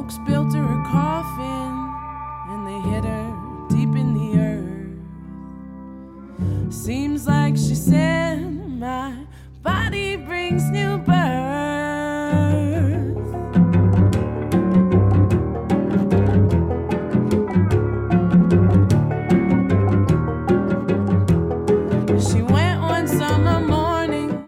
Folks built her a coffin and they hid her deep in the earth. Seems like she said, my body brings new birth.